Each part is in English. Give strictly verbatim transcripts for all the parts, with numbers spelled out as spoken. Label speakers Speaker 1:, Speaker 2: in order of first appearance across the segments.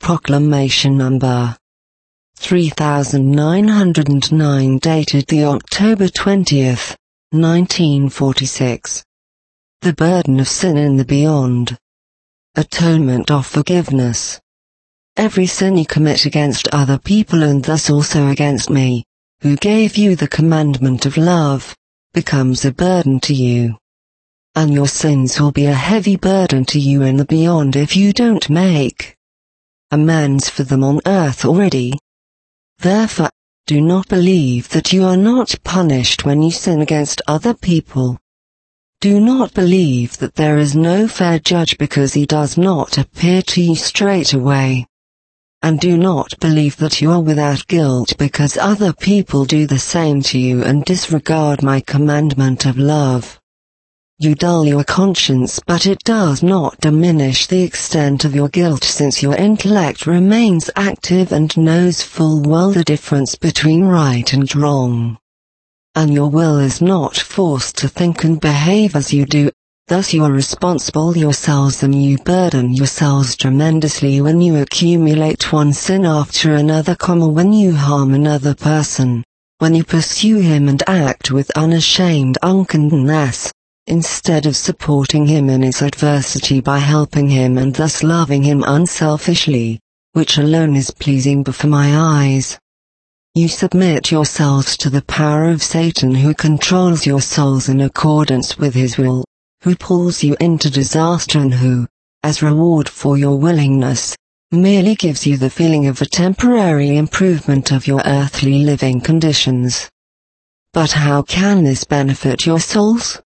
Speaker 1: Proclamation number three thousand nine hundred nine, dated the October twentieth, nineteen forty-six. The burden of sin in the beyond. Atonement of forgiveness. Every sin you commit against other people and thus also against me, who gave you the commandment of love, becomes a burden to you. And your sins will be a heavy burden to you in the beyond if you don't make amends for them on earth already. Therefore, do not believe that you are not punished when you sin against other people. Do not believe that there is no fair judge because he does not appear to you straight away. And do not believe that you are without guilt because other people do the same to you and disregard my commandment of love. You dull your conscience, but it does not diminish the extent of your guilt, since your intellect remains active and knows full well the difference between right and wrong. And your will is not forced to think and behave as you do, thus you are responsible yourselves and you burden yourselves tremendously when you accumulate one sin after another, when you harm another person, when you pursue him and act with unashamed unkindness, instead of supporting him in his adversity by helping him and thus loving him unselfishly, which alone is pleasing before my eyes. You submit yourselves to the power of Satan, who controls your souls in accordance with his will, who pulls you into disaster and who, as reward for your willingness, merely gives you the feeling of a temporary improvement of your earthly living conditions. But how can this benefit your souls?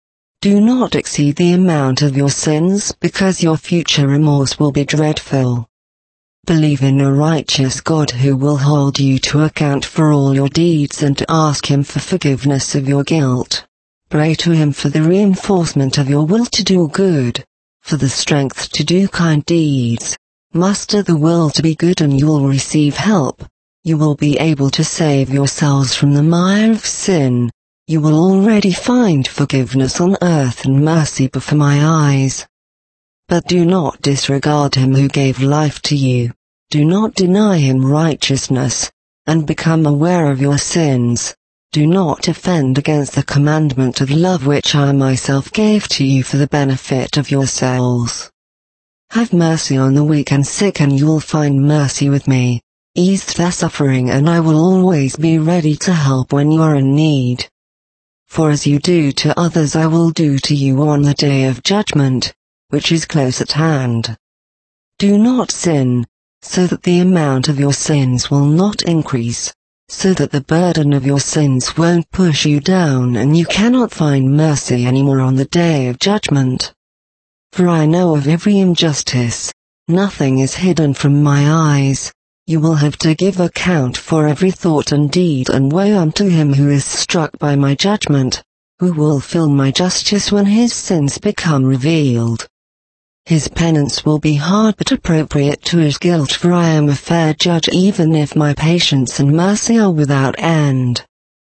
Speaker 1: Do not exceed the amount of your sins, because your future remorse will be dreadful. Believe in a righteous God who will hold you to account for all your deeds and ask him for forgiveness of your guilt. Pray to him for the reinforcement of your will to do good, for the strength to do kind deeds. Muster the will to be good and you will receive help. You will be able to save yourselves from the mire of sin. You will already find forgiveness on earth and mercy before my eyes. But do not disregard him who gave life to you. Do not deny him righteousness, and become aware of your sins. Do not offend against the commandment of love which I myself gave to you for the benefit of your souls. Have mercy on the weak and sick and you will find mercy with me. Ease their suffering and I will always be ready to help when you are in need. For as you do to others I will do to you on the day of judgment, which is close at hand. Do not sin, so that the amount of your sins will not increase, so that the burden of your sins won't push you down and you cannot find mercy anymore on the day of judgment. For I know of every injustice, nothing is hidden from my eyes. You will have to give account for every thought and deed, and woe unto him who is struck by my judgment, who will feel my justice when his sins become revealed. His penance will be hard but appropriate to his guilt, for I am a fair judge even if my patience and mercy are without end.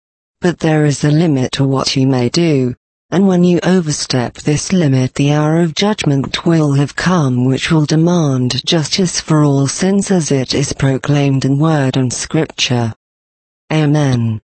Speaker 1: But there is a limit to what you may do, and when you overstep this limit the hour of judgment will have come, which will demand justice for all sins as it is proclaimed in word and scripture. Amen.